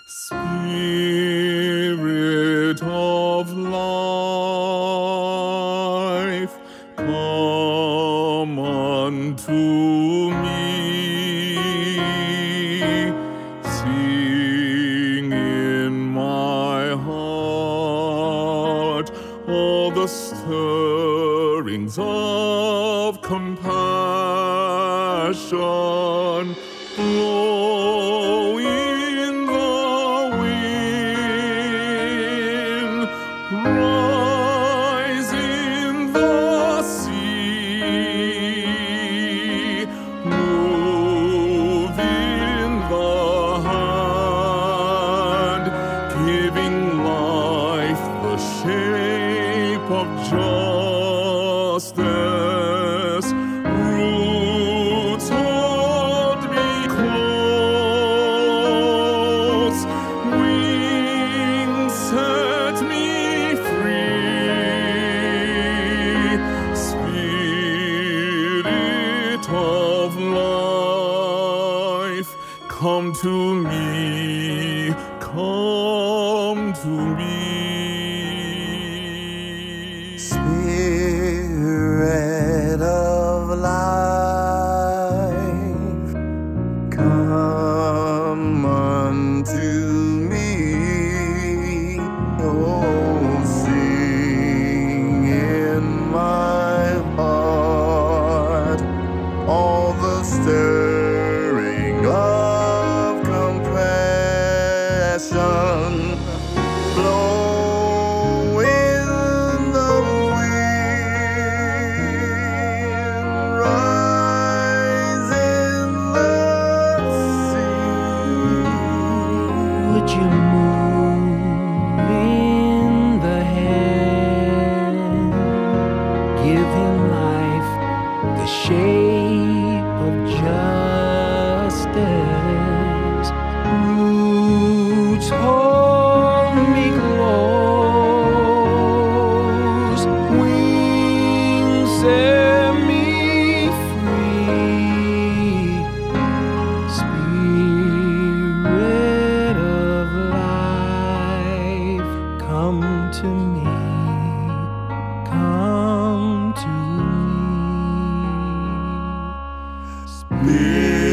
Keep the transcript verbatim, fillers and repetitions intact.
Spirit of life, come unto me. Sing in my heart all the stirrings of compassion. Blow in the wind, rise in the sea, move in the hand, giving life the shape of justice. Roots hold me close, wings set me free. Spirit of life, come to me, come to me. Spirit of life, come unto me. Oh, sing in my heart all the stirring of compassion. Blow in the wind, rise in the sea. Would you move in the hand, giving life the shape of justice? Roots hold me close, wings set me free. Spirit of life, come to me, come to me. Spirit